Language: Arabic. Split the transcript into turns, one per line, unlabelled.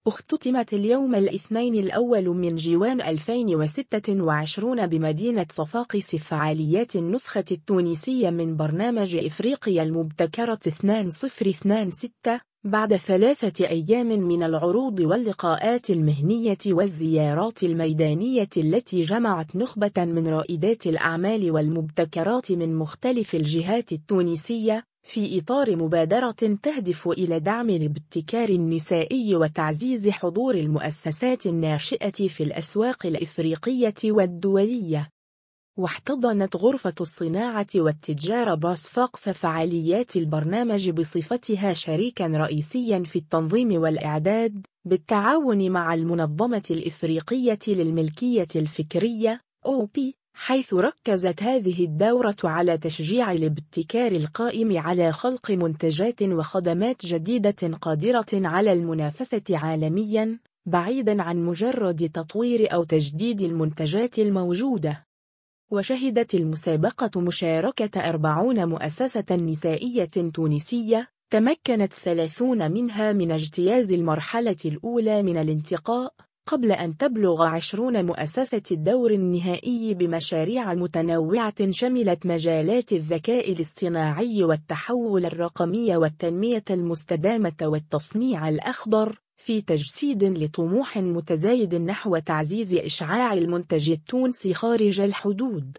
اختتمت اليوم الاثنين الأول من جوان 2026 بمدينة صفاقس فعاليات النسخة التونسية من برنامج إفريقيا المبتكرة 2026 بعد 3 أيام من العروض واللقاءات المهنية والزيارات الميدانية التي جمعت نخبة من رائدات الأعمال والمبتكرات من مختلف الجهات التونسية في إطار مبادرة تهدف إلى دعم الابتكار النسائي وتعزيز حضور المؤسسات الناشئة في الأسواق الإفريقية والدولية. واحتضنت غرفة الصناعة والتجارة بصفاقس فعاليات البرنامج بصفتها شريكاً رئيسياً في التنظيم والإعداد بالتعاون مع المنظمة الإفريقية للملكية الفكرية OP، حيث ركزت هذه الدورة على تشجيع الابتكار القائم على خلق منتجات وخدمات جديدة قادرة على المنافسة عالمياً، بعيداً عن مجرد تطوير أو تجديد المنتجات الموجودة. وشهدت المسابقة مشاركة 40 مؤسسة نسائية تونسية، تمكنت 30 منها من اجتياز المرحلة الأولى من الانتقاء، قبل أن تبلغ 20 مؤسسة الدور النهائي بمشاريع متنوعة شملت مجالات الذكاء الاصطناعي والتحول الرقمي والتنمية المستدامة والتصنيع الأخضر، في تجسيد لطموح متزايد نحو تعزيز إشعاع المنتج التونسي خارج الحدود.